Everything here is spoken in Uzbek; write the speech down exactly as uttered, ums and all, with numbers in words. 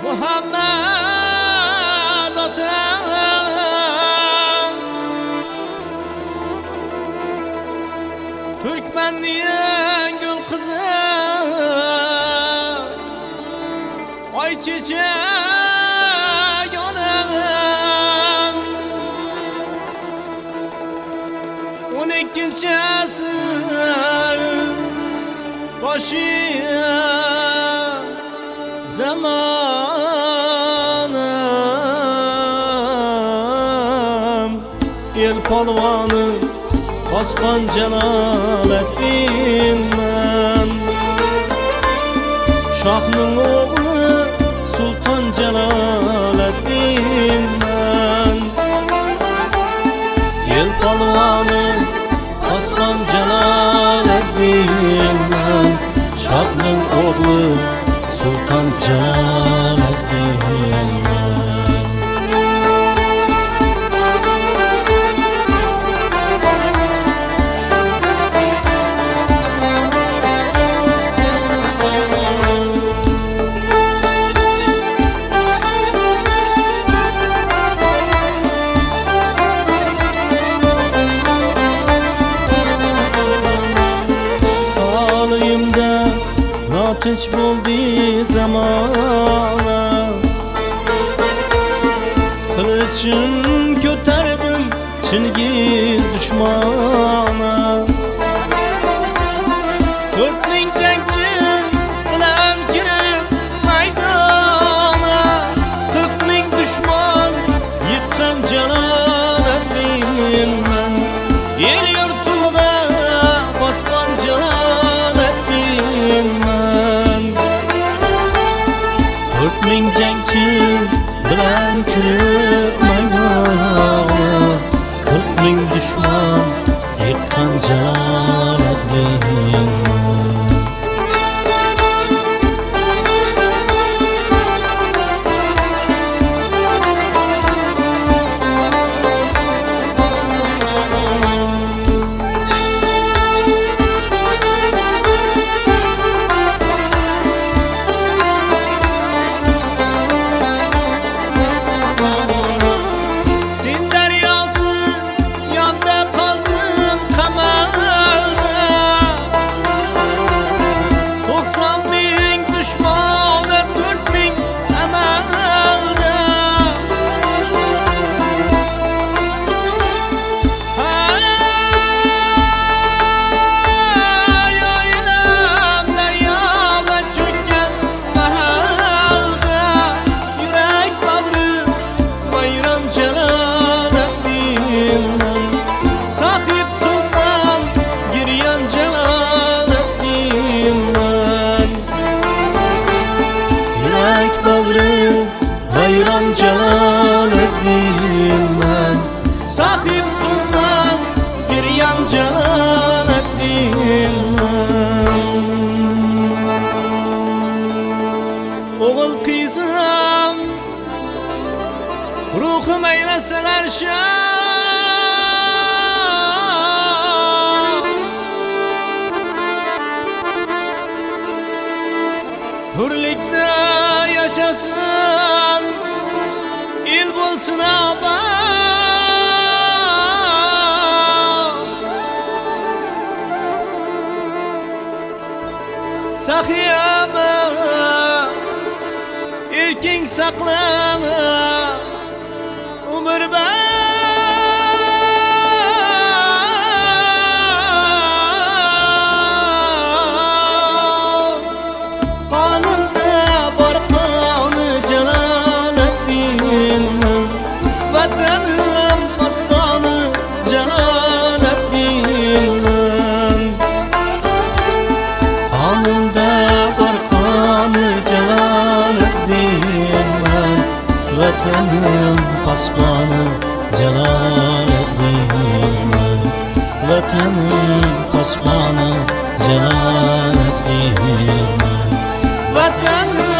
Muhammed otam Türkmenliğin gül kızı Ay çiçek yanım On ikinci asır başı zamanım El palvanı Osman Celaleddin ben Şahның oğlu Sultan Celaleddin ben El palvanı Osman Celaleddin ben Şahның oğlu Sultan Celaleddin Tinç buldu zamana Kılıçın köterdim Çingiz düşmana Dört bin cenkçi bilen girip maydana Kırk bin düşman yıkkan Celaleddin ben El yurtulda basman Celaleddin ben Dört bin cenkçi bilen kirip maydana Kırk bin düşman yıkkan Celaleddin Hayran Celaleddin ben Sahip Sultan Giryan Celaleddin ben Oğul kızım Ruhum eyleseler şah Hürlikte yaşasın İl bulsun abam Sakiyama erkin saklama Umur ben Vatanım basmanı Celaleddin Alnımda var kanı Celaleddin Vatanım basmanı Celaleddin Vatanım basmanı Celaleddin Vatanım